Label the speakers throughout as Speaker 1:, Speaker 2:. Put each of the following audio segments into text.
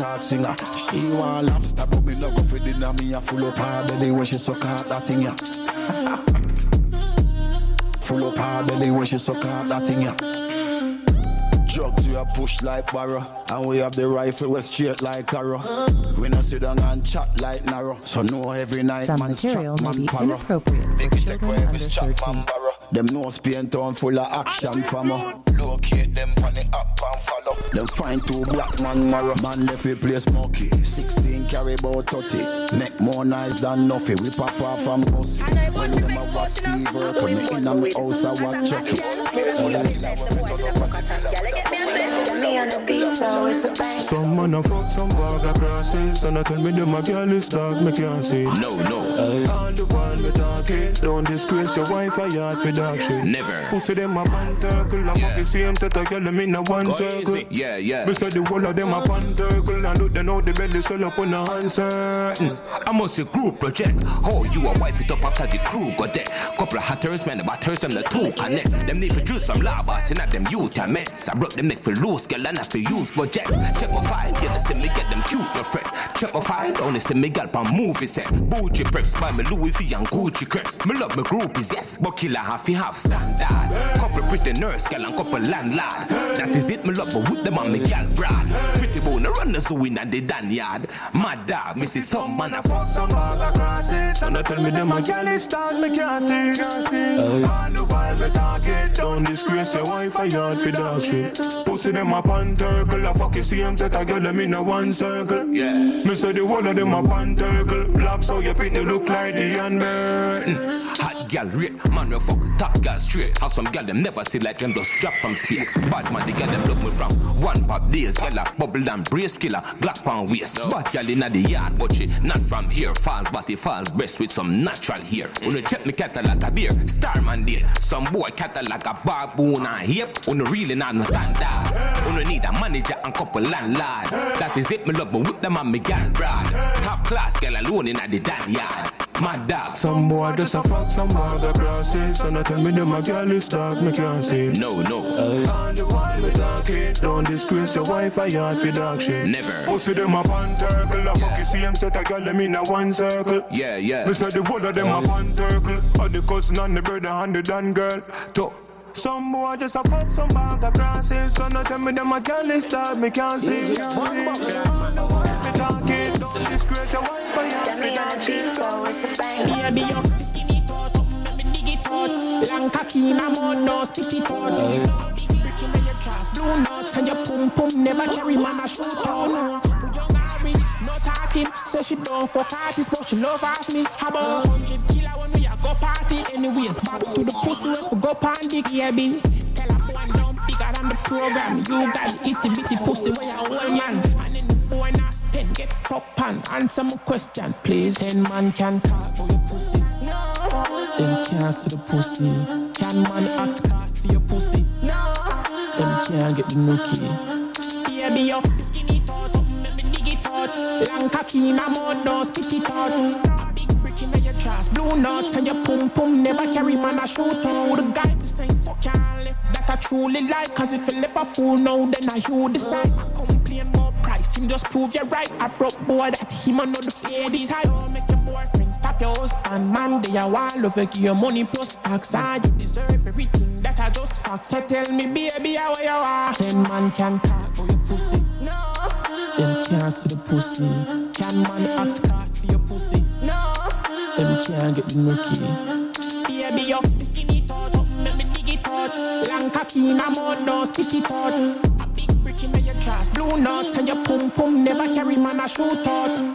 Speaker 1: talk singer. She want lobster, but me no go for dinner. Me a full up her belly when she suck out that thing, yeah. Full up her belly when she suck out that thing, yeah. Drugs we a push like barrow, and we have the rifle we straight like arrow. We no sit down and chat like narrow, so know every night
Speaker 2: some
Speaker 1: man
Speaker 2: material
Speaker 1: strap,
Speaker 2: may be
Speaker 1: man paro.
Speaker 2: inappropriate
Speaker 1: Big
Speaker 2: for
Speaker 1: take
Speaker 2: children
Speaker 1: away
Speaker 2: under
Speaker 1: with strap,
Speaker 2: 13.
Speaker 1: man barrow. Them nose paint on full of action for me. Locate them on the up and follow. Them find two black man marrow. Man left we play smoky. 16 carry about 30. Make more noise than nothing. We pop off from pussy. When them a watch Steve Urkel, me in a me house a watch Chucky.
Speaker 3: Some man a fuck some bag of crosses, and I tell me them a girl is dark, me can't see.
Speaker 4: No.
Speaker 3: All the while me talking, don't disgrace your wife or yard for dog shit.
Speaker 4: Never.
Speaker 3: Pussy them a panturgle, I fuck the same set of girl them in a one circle.
Speaker 4: Yeah.
Speaker 3: Beside the whole of them a panturgle, and look they know the belly swell up on a answer.
Speaker 4: I must a group project. Oh, you a wife it up after the crew got there. Couple of hatters, man, about hers them the two connect. Them need to juice some lava, send at them youth and meds. I broke them neck for loose, girl, and I for use project. Check my file, yeah, see me get them cute, my friend. Check my file, only see me get my movie set. Bougie preps, buy me Louis V and Gucci crepes. Me love my groupies, yes, but killer half standard. Couple pretty nurse, girl, and couple landlord. That is it, me love, but with them on me gal brad. Pretty bone, run the zoo in and the dan yard. Mad dog, me see some man a fuck some bag of crosses.
Speaker 3: And I tell me them a gal is dark, me can't see. All the while me talking, don't disgrace your wife or yard for dog shit. Pussy them a panturgle, I fuck you same set of girl them in a one circle.
Speaker 4: Yeah.
Speaker 3: Me say the whole of them a panturgle. Black so you paint they look like the Burton.
Speaker 4: Hot gal rate, man we fuck top gal straight. Have some gal them never see like them just drop from space. Bad man the gal them look me from one pop days. Gal a bubble and brace killer, black pan waist. Bad gal inna the yard but she not from here. Falls body, falls breast with some natural hair. When you check me cattle like a beer, Starman deal. Some boy cattle like a baboon and hip. When you really not standard. When you need a manager and couple landlord. That is it, me love me with them and me gal brad. Top class gal alone inna the damn yard. My dog.
Speaker 3: Some boy just a fuck some bag of crosses. And I tell me them a girl is dark, me can't see.
Speaker 4: No.
Speaker 3: On the while me talking, don't disgrace your wife or yard for dog shit.
Speaker 4: Never.
Speaker 3: Pussy them a panturgle, I fuck you same set of girl them in a one circle.
Speaker 4: Yeah.
Speaker 3: Beside the whole of them a panturgle. Or the cousin and the brother and the dan girl. Some boy just a fuck some bag of crosses. So no tell me them a girl is dark, me can't see. Me talking, don't disgrace your wife or yard for dog shit.
Speaker 5: Baby, you fisky me thought, let me dig it out. Long cocky in a mud, no stick it out. Big brick in your trash, blue nuts and your pum pum never carry man a shoot out. Young average, no talking, say she don't fuck artists, but she love ask me. How about 100 killer when we a go party? Anyways, back to the pussy when we go pandic, yeah, baby. Tell a boy down bigger than the program. You got itty bitty pussy when you're old man. And then the boy not spend, get fucked and answer my question, please. 10 man can talk for your pussy. No. Them can't see the pussy. Can man ask cost for your pussy? No. Them can't get the nookie. Baby, you fisky me thought up, make me dig it out. Long cocky in a mud, no spit it out. A big brick in your trash, blue nuts and your pum pum never carry man a shoot out. The guy for saying fuck you left that I truly like. Cause if you left a fool now, then I you decide. I complain more price, him just prove you're right. I broke boy that him and not the fade type. Don't make your boyfriend stop your husband, man. They a wall of give your money plus tax. And you deserve everything that I just fuck. So tell me baby how you are. 10 man can talk for your pussy. No. Them can't see the pussy. Can man ask cost for your pussy? No. Them can't get the nookie. Baby you fisky me thought up, make me dig it out. Long cocky in a mud, no stick it out. A big brick in your trash, blue nuts and your pum pum never carry man a shoot out.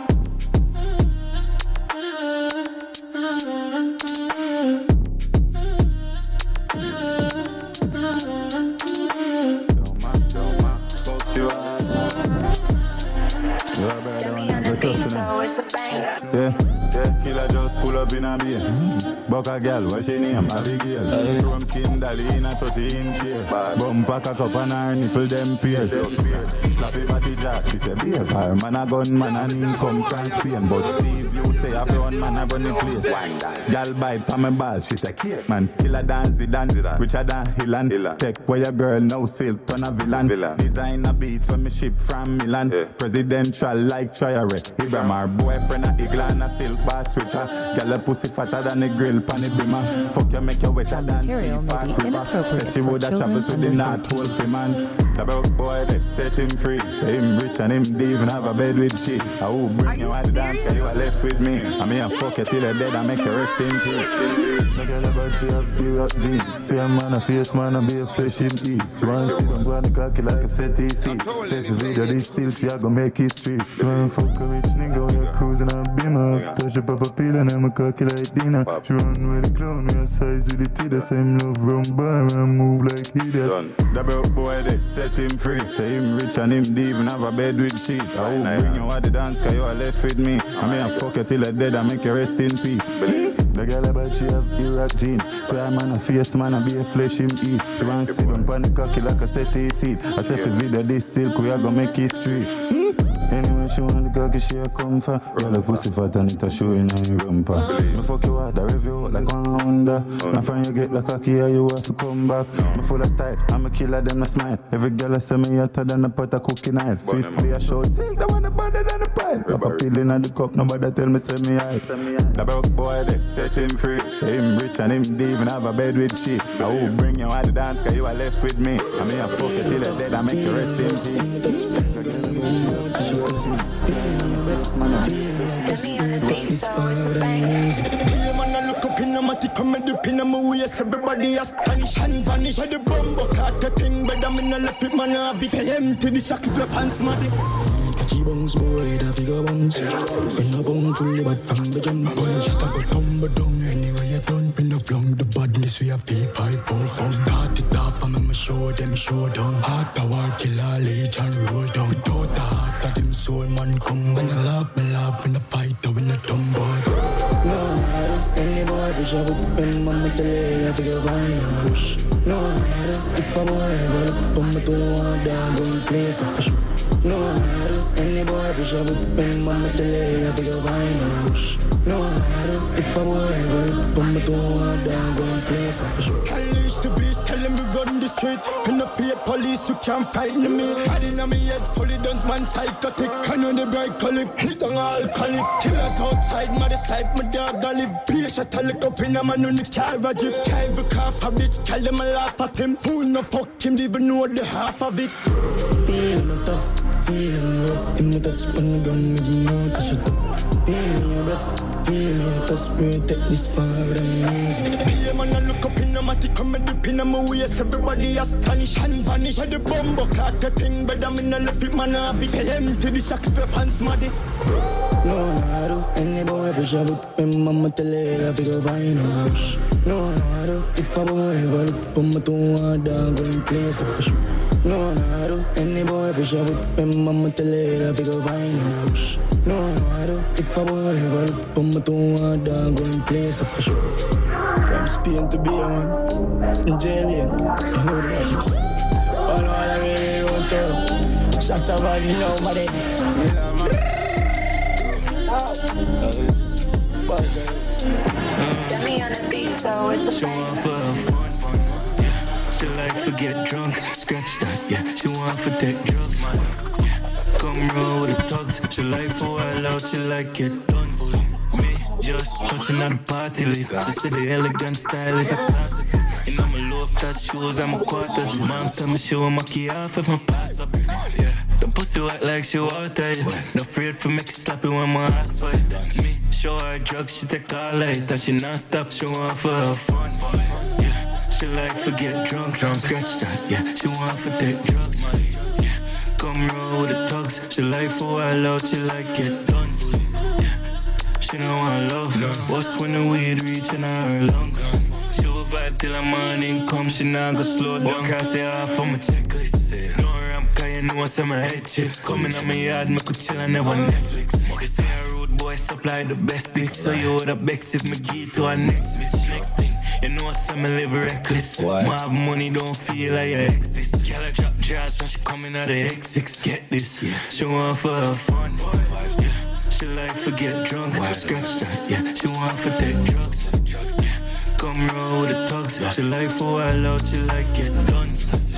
Speaker 1: Yeah. Killer just pull
Speaker 2: pull up in a base. Buck a girl, what's she name? Abigail. Chrome skin dolly in a 30-inch chair. Bumper cock up and her nipple them pierce. Slappy body jack, she say behave. Her man a gun man and income from Spain. But see if you say a brown man a run the place. Girl bite pa me ball, she say cake. Man still a dance it and richer than Hillan. Take where your girl now silk turn a villain. Designer beats when me ship from Milan. Presidential like Triare. Ibrahim her boyfriend a Iglan a silk bass switcher. Girl a pussy fatter than a grill pan it bimmer. Fuck you make you wetter than T-Park River. Say she woulda travel to the North Pole for man. The broke boy they set him free. Say him rich and him even have a bed with shit. I will bring you at the dance cause you are left with me. I mean I fuck you till you're dead and make you rest in peace. Look at the body she have the rock jeans. See a man a face man and be a flesh in eat. She wanna see them go on the cocky like a set TC. Say if you video this still she a go make history. She wanna fuck a rich nigga when you're cruising on beamer. Touch up a peel and I'm a cocky like dinner. She run with the clown, me a size with the teeth. The same love round bar and move like he did. The broke boy they set him free. Say him rich and him even have a bed with shit. I will bring you at the dance cause you are left with me. I mean I fuck you till you're dead and make you rest in peace. The girl about she have Iraq jeans. So I'm on a face man and be a flesh him eat. She want to sit on the cocky like a settee seat. I say if you video this silk we are gonna make history. Anyway, she want the cocky, she a come for. Girl, a pussy fat and it a show in her rumpa. Me fuck you out, the review out like 100. My friend, you get the cocky, yeah, you have to come back. Me full of style, I'm a killer, them a smile. Every girl I say me hotter than a pot of cooking oil. Swissly a short silk, the one that better than a pile. Pop a pill in the cup, nobody tell me say me high. The broke boy, they set him free. Say him rich and him even have a bed with shit. I will bring you at the dance, cause you are left with me. I mean, I fuck you till you're dead, I make you rest in peace.
Speaker 6: Everybody astonished and vanish. The bumbo cut the thing, but I'm in a left with man. I'll be empty the sack of your pants, muddy. Catchy bones, boy, the figure bones. When a bone fully bad from the jump punch. Shut up, but tumble down anyway you done. When the flung the badness, we have P544. Start it off, I'm in my show, them show down. Heart power, killer, legion, roll down. Without the heart of them soul, man, come. When I laugh, when I fight, I win a tumble. No matter, any boy, push up with them, mama, the leg, I figure fine and I wish. No matter, if I'm able, I'm a two-one down, going place, I fish. No matter, any boy, push up with them, mama, the leg, I figure fine and I wish. No matter, if I'm able, I'm a two-one down, going place, I fish. Unleash the beast, tell them we run the street. When the fear police, you can't fight me. I didn't me yet, fully done, man, psychotic. I know the bright colleague, hit on alcoholic. Killers outside, mother slide, my dog, I live. Bitch, I tell a cup in a man on the carriage. Can't even cough a bitch, tell them I laugh at him. Fool no fuck him, even know the half of it. Feeling tough, feeling rough. In the touch, when the gun, with you know to shut up. Feel me a breath, feel me a touch, me take this far with the music. Be a man, I look up in a matic, come and dip in a waist. Everybody astonished and vanish. At the bumbo clock, a thing, but I'm in a left it, man, I'll be empty the sack of your pants, muddy. No, I do. Any boy push up with him, mama tell her I figure fine and I wish. No, I do. If a boy ever look on my two-one dog, going place a fish. No, I do. Any boy push up with him, mama tell her I figure fine and I wish. No, I do. If a boy ever look on my two-one dog, going place a fish. From Spain to be a man, in jail, you know the madness. All I really want to shut up and nobody.
Speaker 7: Get me on the beat, so it's a
Speaker 8: she want for fun, yeah. She like for get drunk, scratch that, yeah. She want for take drugs, yeah. Come roll with the thugs. She like for while out, she like it done. Me just touching on the party leaf. She said the elegant style is a classic. And I'm a low-top shoes, I'm a quarters. Mom's tell me she want my key off if my pass up, yeah. The pussy wet like she water it. No afraid for make it slappy when my ass fight. Me show her drugs, she take all light. And she non-stop, she want for her fun, yeah. She like for get drunk, scratch that, yeah. She want for take drugs, yeah. Come roll with the thugs. She like for while out, she like get done, yeah. She don't want love, what's when the weed reaching her lungs? She will vibe till the morning come, she not go slow down. Can't say off on my checklist. No ramp, cause you know some head shit. Coming on my yard, me could chill and never Netflix. Say a rude boy supply the best thing. So you would have bex if me give to her next bitch. Next thing, you know some me live reckless. More have money, don't feel like your ex this. Girl I drop jazz when she coming out of X6. Get this, she want for her fun. Yeah, she like forget drunk. Scratch that, yeah. She want for take drugs. Yeah, come roll with the tugs. She like for a while out, she like get done.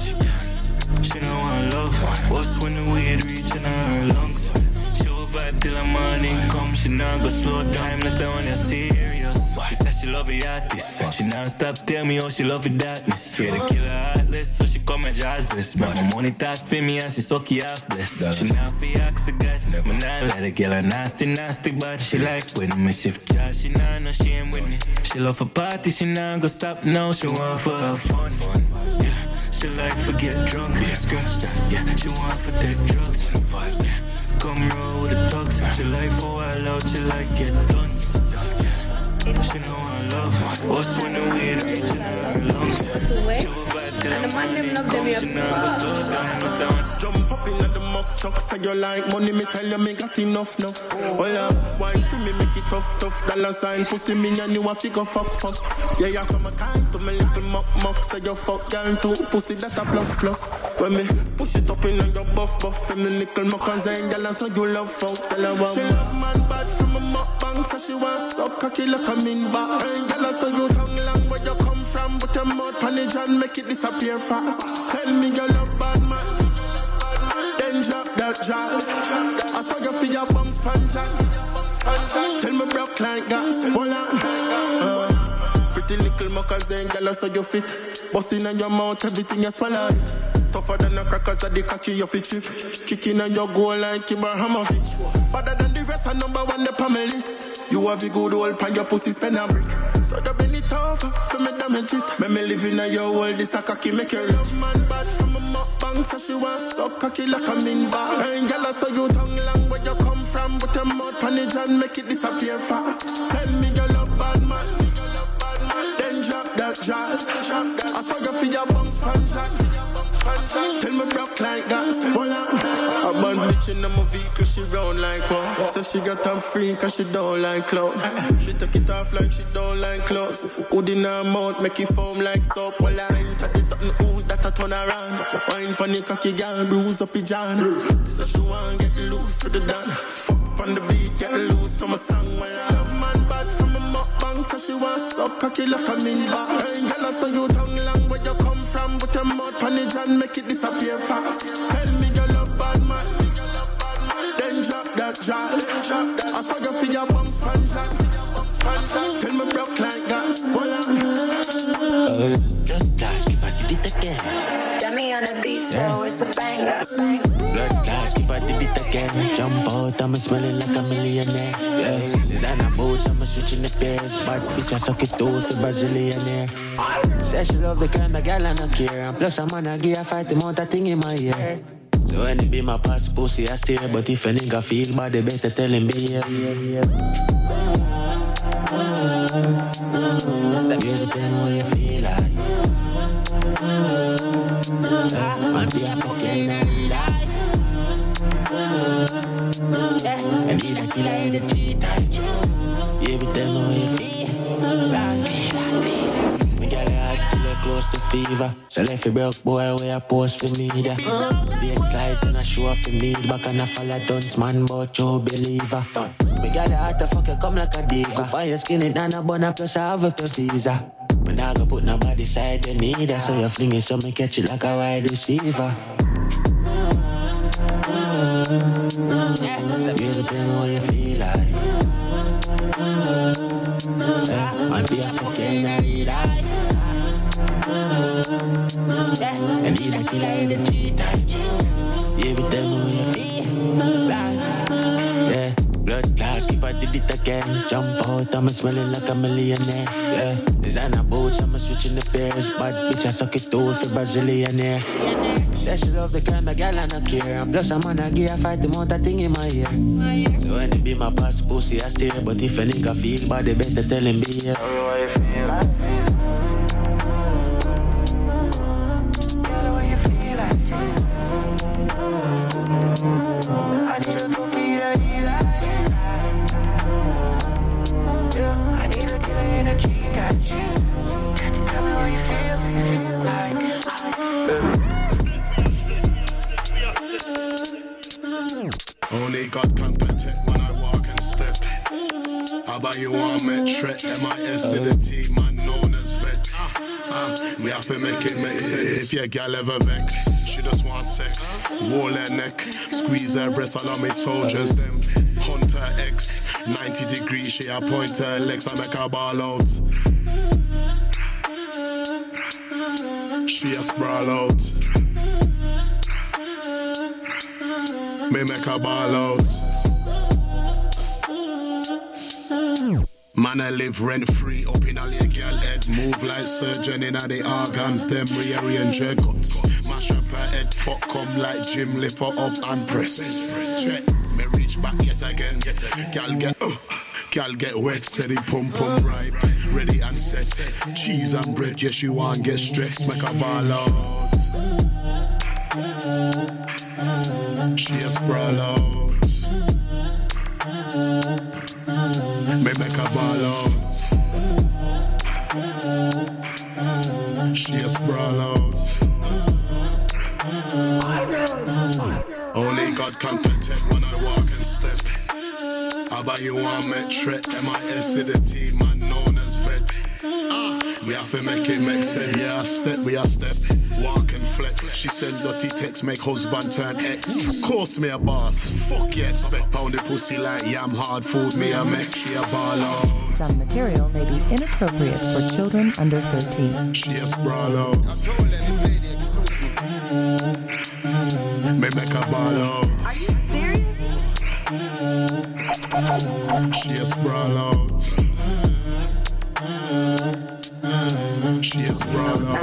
Speaker 8: She don't want love. What's when the weed reaching her lungs? She will vibe till the morning come. She not go slow time, that's the one you're serious. She said she love the artist. She non-stop tell me how she love the darkness. Straight to kill her heartless, so she come and jazzless. But my money talk for me and she suck you off bless. She not for ask God. Me not let her get her nasty bad. She like when me shift jar, she not no shame with me. She love a party, she not go stop now. She want for her fun. Yeah. She like forget drunk, scratch that, yeah. She want for take drugs, yeah. Come roll with the tugs. She like for a while out, she like get done. She know I love. What's when the weed reaching her lungs? She will vibe till the morning come. She not go slow down, that's the one.
Speaker 6: Jump up in the muck truck, say you like money, me tell you me got enough. Well, wine for me, make it tough. Dollar sign, pussy me, and you have to go fuck. Yeah, some kind to me little muck, say you fuck, girl, too. Pussy that a plus. When me push it up in your buff, and the nickel muck and sign, girl, so you love fuck. Tell her what she love man bad from a muck bang, so she wants suck, cocky like a min back. Girl, so you tongue long where you come from, but your mouth panage and make it disappear fast. Tell me you love bad man. Then drop that jazz. I saw you feel your bums punching. Tell me broke like gas. Hold on. Pretty little moccassin, girl, I saw you fit. Busting on your mouth, everything you swallow. Tougher than a crackers at the cocky, you fit chip. Kicking on your goal like Ibrahimovic. Better than the rest, I'm number one, the Pamelis. You have a good old pan, your pussy spend a brick. So you bend it over, for me damage it. Me living in your world, this a cocky make you love man bad from a mukbang. So she wants suck cocky like a min bar. Hey, girl, I saw you tongue long where you come from. But your mouth panage and make it disappear fast. Tell me you love bad man. Then drop that jazz. I saw you feel your bums punch. Tell me broke like that. Hold on. A bad bitch in my vehicle, she round like wow. So she got them free cause she don't like clout. She take it off like she don't like clothes. Hood in her mouth, make it foam like soap. Well, I ain't had this something ooh that I turn around. Wine panic cocky girl, bruise up his John. So she want get loose for the dance. Fuck on the beat, get loose from a song. Where I love man bad from a mukbang. So she want suck cocky like a min bar. Hey, girl, I saw you tongue long where you come from. With your mouth panage and make it disappear fast. Tell me you love bad man. Then drop that jazz. I saw you feel your bums punch. Tell me broke like that.
Speaker 9: Just clash, keep on did it again.
Speaker 7: Dummy on the beat, so it's a banger.
Speaker 9: Blood clash, keep on did it again. Jump out, I'm smelling like a millionaire. Yeah, designer boots, I'm switching the pairs. Bad bitch, I suck it too for Brazilianaire. Say she love the kind of girl I don't care. And plus I'm gonna give a fight amount of thing in my ear. So when it be my past pussy, I stare. But if a nigga feel bad, they better tell him be here. Let me tell you how you feel like. Man, be a fucking life. I need a killer in the G-type. Yeah, but tell me how you feel like. Me got a heart killer close to fever. So left a broke boy where I post for me there. Big slides and I show off for me. Back and I follow dunce man, but you believer. Me got a heart to fuck you come like a diva. Buy your skin it and a bun plus I have a visa. Me nah go put nobody side you need her. So you fling it so me catch it like a wide receiver. So you tell me how you feel like. Man be a fucking life. I need a killer in the G-type. Yeah, but tell me how you feel like. Yeah, blood class, keep I did it again. Jump out, I'm smelling like a millionaire. Yeah, designer boots, I'm switching the pairs. Bad bitch, I suck it too for Brazilianaire. Say she love the kind of girl I don't care. And plus I'm gonna give a fight amount of thing in my ear. So when it be my past pussy, I stare. But if a nigga feel bad, they better tell him be here. How you feel?
Speaker 10: can protect when I walk and step. I buy you one metric, M-I-S to the T, man known as vet. We have to make it make sense. If your gal ever vex, she just want sex. Wall her neck, squeeze her breast, all of me soldiers, them. Hunter X, 90 degrees, she a point her legs, I make her ball out. She a sprawl out. Me make her ball out. Man, I live rent-free up in a little girl head. Move like surgeon in a the organs. Them rearrange her guts. Mash up her head, fuck come like gym. Lift her up and press. Check, me reach back yet again. Gal get wet, steady pump right. Ready and set. Cheese and bread, yes you want get stressed. Make her ball out. She a sprawl out. Me make a ball out. She a sprawl out. Only God can protect when I walk and step. I buy you one metric, M-I-S to the T, man known as vet. We have to make it make sense. Yeah, we a step. Walk and flex. She send dirty text, make husband turn ex. Course me a boss. Fuck yeah, expect pound the pussy like yam hard food. Me a make she a ball out.
Speaker 11: Some material may be inappropriate for children under 13.
Speaker 10: She a sprawl out.
Speaker 12: So let me play the exclusive.
Speaker 10: Me make a ball out.
Speaker 13: Are you serious?
Speaker 10: She a sprawl out. She a sprawl out.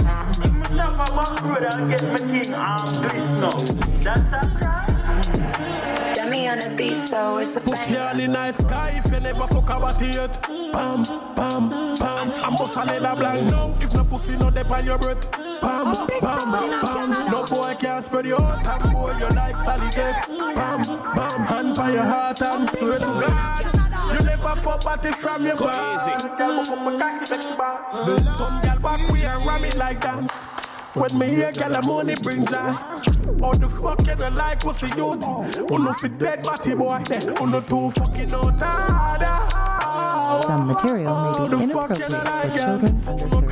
Speaker 13: Get my king now. That's a cry.
Speaker 7: Dummy on the beat, so it's a
Speaker 6: Put your hand in the sky if you never fuck about it. Pam, pam, pam. I'm bust a leather blank now. If no pussy no dip on your breath. Pam, pam, pam. No boy can spread your heart and boy you like Sally Gex. Pam, pam. Hand by your heart and swear to God. You never fuck body from your body. Come girl back we and ram it like dance. When me hear girl the money bring joy. All the fuck you don't like pussy youth. Uno fit dead body boy. Uno too fucking out harder.
Speaker 11: Some material may be inappropriate for children under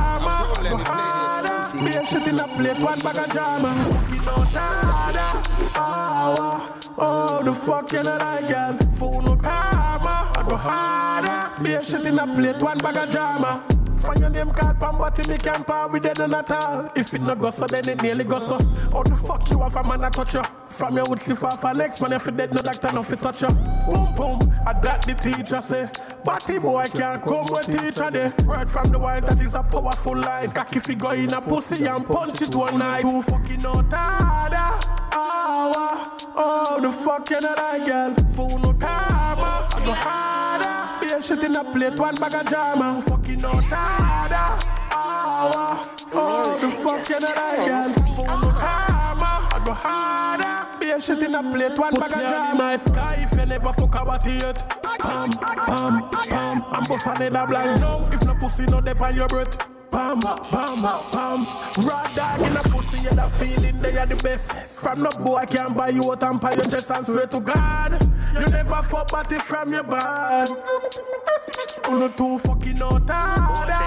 Speaker 11: 13.
Speaker 6: Be a shit in a plate, one bag of drama. Fucking out harder. Oh, the fuck you don't like girl. Funo karma, I go harder. Be a shit in a plate, one bag of drama. Find your name card, pam, but me can't par with it at all. If it not go so, then it nearly go so. How the fuck you have a man a touch you? From your would see for next man, if you dead, no doctor, no fit touch you. Boom, boom, and that the teacher say. Batty boy can't come with teacher there. Word from the wild, that is a powerful line. Cocky figure in a pussy and punch it one night. Too fucking out harder. Oh, the fuck you not like, girl? Fool no karma, I go harder. Be a shit in a plate, one bag of drama. Fucking out harder. Oh, the fuck you not like, girl? Fool no karma, I go harder. Be a shit in a plate, one bag of drama. Put my sky if you never fuck about it. Pam, pam, pam. I'm bust a leather blank now. If no pussy no dip on your breath. Pam, pam, pam. Raw dog in a pussy, you're the feeling they are the best. From no boy I can buy you out and pay your chest and swear to God. You never fuck body from your bad. Uno too fucking out harder.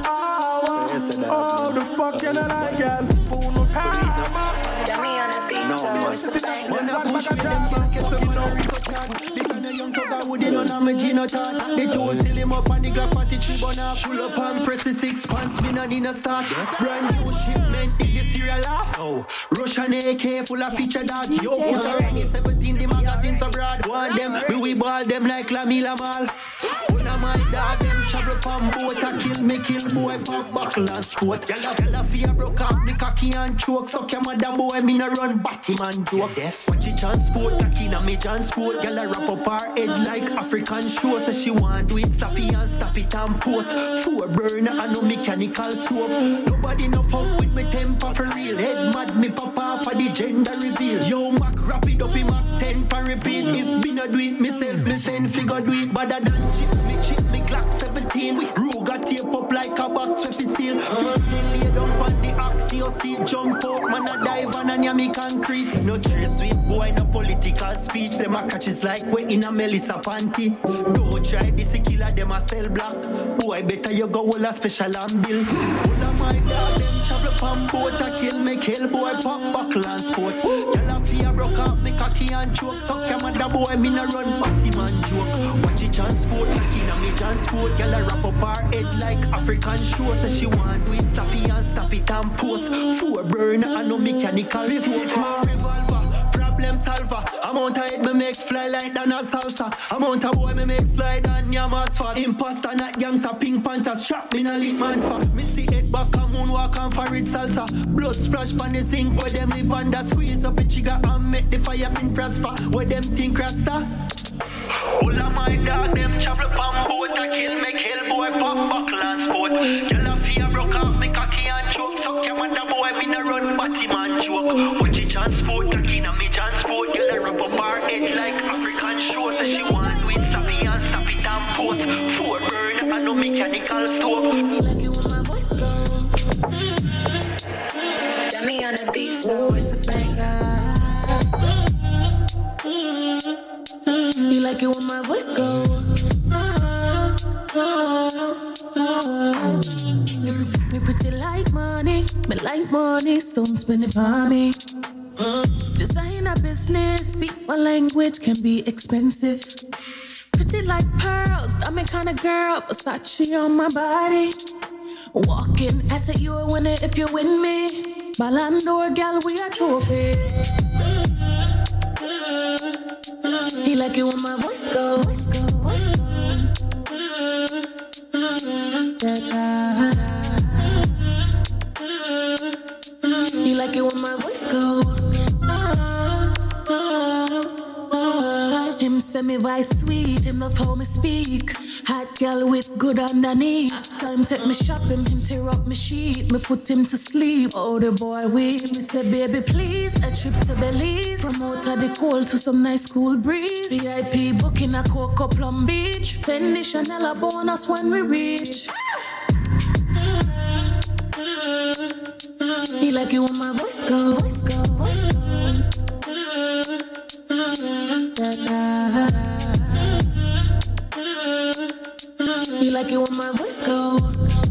Speaker 6: Oh, the fuck you not like, girl? Fool no karma.
Speaker 7: Dummy on the beat, so it's a bang.
Speaker 12: Wanna push me, them can't catch me for no record. This is the young tugger with the none of me Gino Todd. They told till him up on the Glock 43 bun pull up and press the 6 pants, me not in a start. Brand new shipment, did the serial off. Oh, Russian AK full of feature dog. Yo, put a Rennie 17, the magazines abroad. Want them, we ball them like Lamila Mal. One of my dog, them travel pump boat. I kill boy, pop buckle and sport. Yalla fear broke off the cocky and choke. Suck your mother boy, me no run batty man joke. Deaf, watch it transport, cocky na me transport. Yalla wrap up her head like African show. So she want do it, stop it and stop it and post. 4 burner and no mechanical stove. Nobody no fuck with me temper for real. Head mad me papa for the gender reveal. Yo Mac wrap it up in Mac 10 for repeat. If me no do it myself, me send figure do it. Better than chip me Glock 17. Ruga tape up like a box with the seal. 15 lay down on the oxy, you see jump out. Man a dive on and ya me concrete. No trace sweet boy, no politics. Political speech, them a catches like we in a Melissa panty. Don't try this killer, them a sell black. Boy, better you go all a special ambil. All of my dog, them travel pan boat. I can make hell boy pop buckle and sport. Tell a fear broke off me cocky and choke. So camera boy, me no run batty man joke. Watch it transport, like in a me transport. Girl a wrap up her head like African show. So she want do it, stop it and stop it and post. 4 burner and no mechanical. 4 revolver, problem solver. Amount of head me make fly like than a salsa. Amount of boy me make slide and yam asphalt. Imposter not gangster, Pink Panther. Strap me na leak man for. Me see head back and moonwalk and for it salsa. Blood splash pan the sink where them live under. Squeeze up the trigger and make the fire pin prosper. Where them think rasta. All of my dog, them travel pan boat. I kill, make hell boy pop buckle and sport. Girl a fear broke off me cocky and choke. So camera boy, me no run batty man joke. Watch it transport, cocky na me transport. Girl a wrap up her head like African show. So she want do it, stop it and stop it and post. 4 burn and no mechanical stove.
Speaker 14: Me like it when my voice goes.
Speaker 7: Dummy on the beat, so it's a banger.
Speaker 14: Me like it when my voice goes. Me pretty like money, me like money, so I'm spending for me. This ain't a business, speak one language can be expensive. Pretty like pearls, I'm a kind of girl, Versace on my body. Walking, asset you a winner if you win me. Ballon d'Or, gal, we a trophy. He like it when my voice goes. He like it when my voice goes. Him send me voice sweet, him love how me speak. Hot girl with good underneath. Time take me shopping, him tear up me sheet. Me put him to sleep. Oh, the boy weak. Me say, baby, please, a trip to Belize. From out of the cold to some nice cool breeze. VIP booking a Coco Plum Beach. Fendi Chanel a bonus when we reach. He like it when my voice goes. He like it when my voice goes.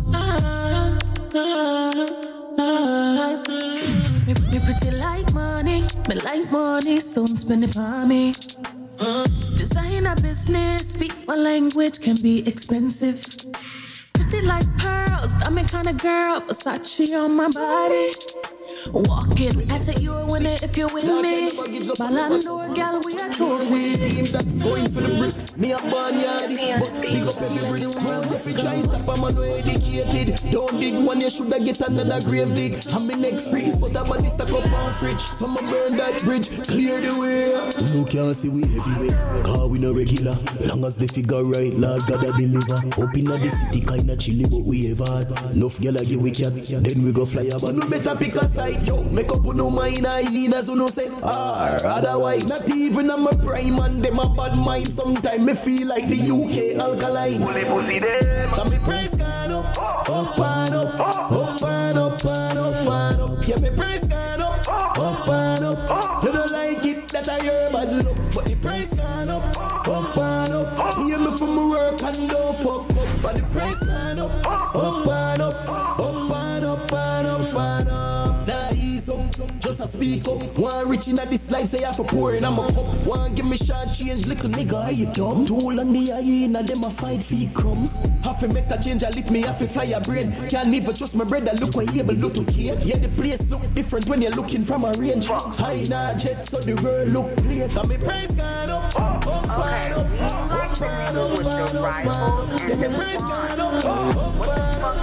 Speaker 14: Me pretty like money, me like money, so I'm spending for me. This ain't a business, speak one language can be expensive. Pretty like pearls, I'm a kind of girl, Versace on my body. Walking, I said you a winner if you win me. Ballon d'Or, gal, we a trophy.
Speaker 15: Team that's going for the bricks. Me a barnyard, but big up every bricks. If you try stop a man who educated, don't dig one, you shoulda get another grave dig. And me neck freeze, but a body stuck up on fridge. Someone burn that bridge, clear the way.
Speaker 6: You can't see we everywhere, car we no regular. Long as the figure right, Lord God I deliver. Up in the city, kinda chilly, but we ever had. Enough gyal a give we cat, then we go fly up.
Speaker 15: But no better pick a side. Yo, make up no mind, I lead as you know say. Otherwise, not even on my prime and them a bad mind. Sometimes me feel like the UK alkaline. So me praise God up, up and up, up and up and up and up. Yeah, me praise God up, up and up. You don't like it that I hear bad look, but the praise God up, up and up. Hear me from my work and don't fuck up, but the praise God up, up and up, up and up and up and up. Just a speak up. One rich in this life, say I for poor in my cup. One give me short change, little nigga, how you dumb? Too long the hyena, them a fight for crumbs. Have to make that change, I lift me, have to fly a brain. Can't even trust my brother, look what he able look to here. Yeah, the place look different when you're looking from a range. High na jet, so the world look great. And me praise God up, up and up, up and up, up and up. Yeah, me praise God up, up and up.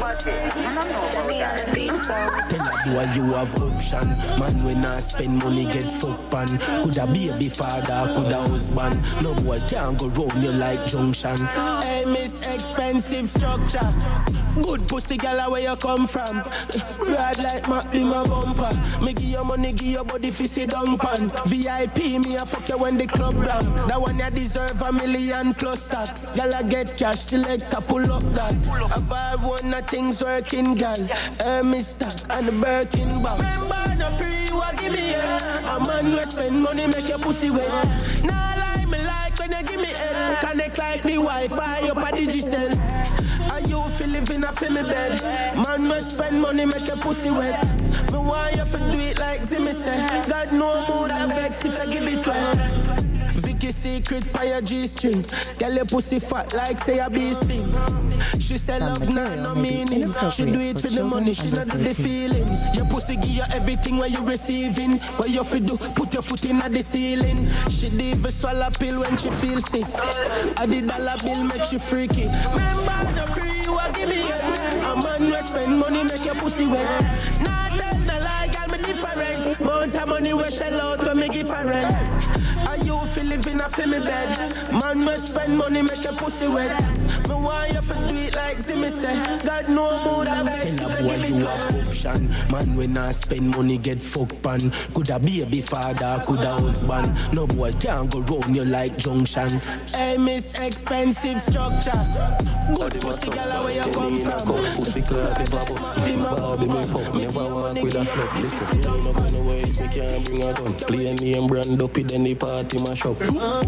Speaker 16: Do you have option? Man, when I spend money, get fucked pan. Coulda baby father, coulda husband. No boy can't go round you like junction. Hey, miss expensive structure. Good pussy girl, where you come from? Ride like Mac be my bumper. Me give you money, give your body fi sit down pan. VIP, me a fuck you when the club down. That one you deserve $1 million+ tax. Girl, I get cash, select a pull up that. Have I won, things working Birkin girl, Hermes stock and the Birkin bag. Remember the free you a give me head. A man will spend money make your pussy wet. Nah lie me like when you give me head. Connect like the Wi-Fi up a Digicel. Are you feel living up in my bed? Man will spend money make your pussy wet. Me want you to do it like Zimmy say. God no mood and vex if I give it to her. Vicky secret by your G-string. Girl your pussy fat like say a bee sting. She say love no meaning. She do it for the money, she not do the feelings. Your pussy give you everything when you receiving. What you fi do, put your foot in at the ceiling. She do even swallow pill when she feel sick. A the dollar bill make she freaky. Remember the free you a give me it. A man will spend money make your pussy wet. Nah tell no lie, girl me different. Mount of money we shell out to me different. Are you feel living up in my bed? Man will spend money make your pussy wet. Me want you to do it like Zimmy say. God no mood and vex if I give it to her. Option. Man when I spend money get fucked pan. Coulda baby father, coulda husband. No boy can't go round you like junction. Hey miss expensive structure. Good pussy girl where you come from.
Speaker 17: Pussy club if I bust. Me fuck never walk with a flop. Listen, me no gonna wait, me can't bring a gun. Play a name brand up it then the party my shop.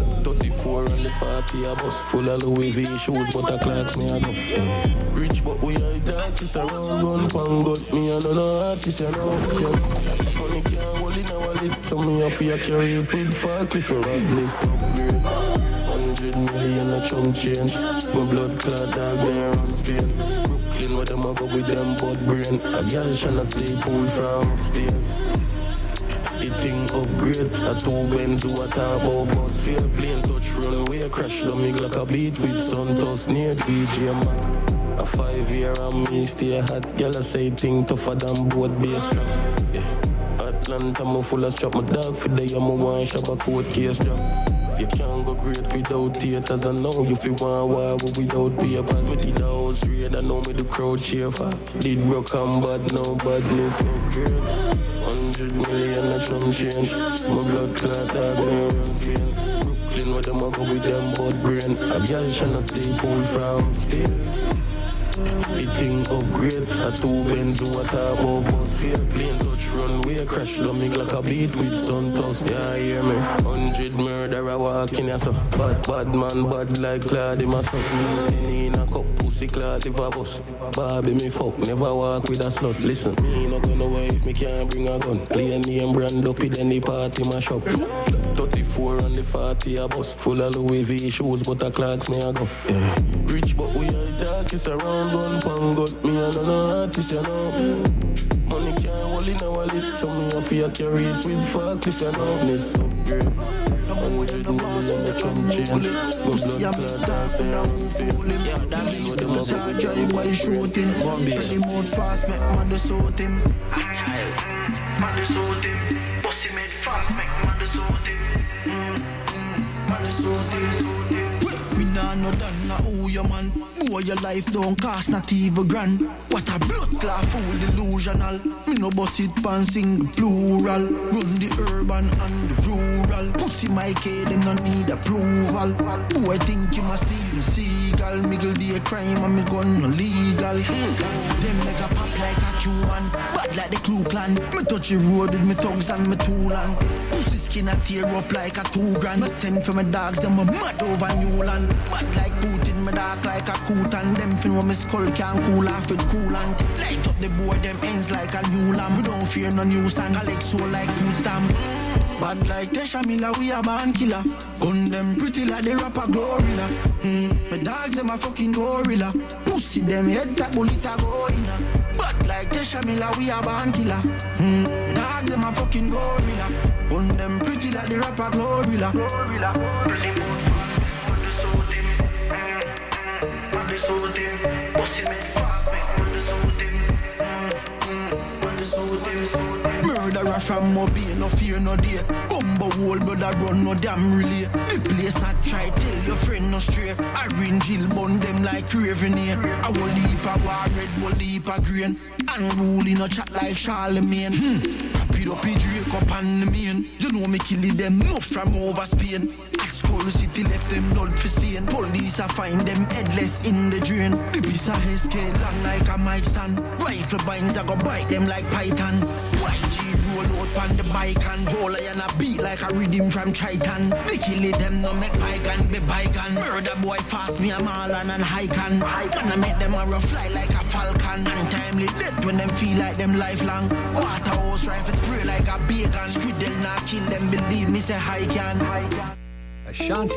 Speaker 17: 34 on the 40 a bus. Full of Louis V shoes but a clocks me a go. Rich but we are darkest around gun pan got me and no artist you know. Money can't hold in a wallet. So me a fear carry it with Farkley for badness upgrade. 100 million a chunk change. My blood clot dog there on Spain. Brooklyn where them a go with them butt brain. A girl shanna say pool from upstairs. The thing upgrade, a 2 Benz who a talk about bus fare. Plane touch runway, crash the mig like a beat with Santos near DJ Mac. A 5-year and me stay hot, girl I say thing tougher than both bass trap. Yeah. Atlanta me full of strap, my dog for the year, me want shop a court case drop. You can't go great without theaters, I know you feel want war without papers. Me did the house raid, I know me the crowd cheer for. Did broke and bad, no badness, no great. 100 million a chum change. My blood clot dog, me run Spain. Brooklyn where them a go with them butt brain. A girl shanna say pool from upstairs. The thing upgrade, a 2 Benz who a talk about bus fare. Plane touch runway, crash the mig like a beat with Santos. Yeah, hear me. 100 murderer walking here so. Bad man, bad like Claude, my son. Penny in a cup, pussy Claude, live a bus. Barbie me fuck, never walk with a slut. Listen, me not gonna wait if me can't bring a gun. Play a name brand up it then the party my shop. 34 on the 40 a bus. Full of Louis V shoes but a clocks me a go. Yeah. Rich but we are darkest around one pan got me and no artist you know. Money can't hold in a wallet. So me a fear carry it with Farkley you know. This upgrade 100 million a chum change. My blood clot dark there on Spain.
Speaker 12: Yeah, that means the massage drive while shooting. Pretty mode fast, make man the suit him. Man the suit him. Bossy made fast, make man the suit him. Man the suit him. We nah no done, nah who you man. Boy, your life don't cost not even grand. What a blood clot fool delusional. Me no bust it pan sing plural. Run the urban and the rural. Pussy my K, them no need approval. Boy, think you must leave a seagull. Miggle be a crime and me gun no legal. Them make a pop like a Q1. Bad like the clue plan. Me touch the road with me tongues and me tool and pussy skin a tear up like a 2 grand. Me send for my dogs, them a mad over Newland. Bad like Putin, me dark like a coot and them fin when me skull can cool off with coolant. Light up the board, them ends like a new lamb. We don't fear no new stand, collect soul like food stamp. Bad like Tesha Miller, we a born killer. Gun them pretty like the rapper Glorilla. My dogs, them a fucking gorilla. Pussy them head that bullet a go in. Bad like Tesha Miller, we a born killer. Dogs, them a fucking gorilla. Gun them pretty like the rapper Glorilla. Pretty murderer from Mobile, no fear no day. Bumbo hole, brother run no damn relay. The place I try tell your friend no stray. Orange hill bun them like Raven here. I will leap a war, red will leap a green. Unruly no chat like Charlemagne.
Speaker 1: Speed up the Drake up on the main. You know me kill them enough from over Spain. At Skull City left them blood for stain. Police are find them headless in the drain. The piece of SK long like a mic stand. Rifle binds I go bite them like python. YG roll out on the bike and whole iron a beat like a rhythm from Triton. They kill them no make bygone be bygone. Murder boy fast me a Marlon and Highcan. Gonna make them a rough fly like a falcon. Untimely death when them feel like them lifelong. Waterhouse rifle spray like a bacon. Squid them not kill them, believe me say Highcan.
Speaker 18: Ashanti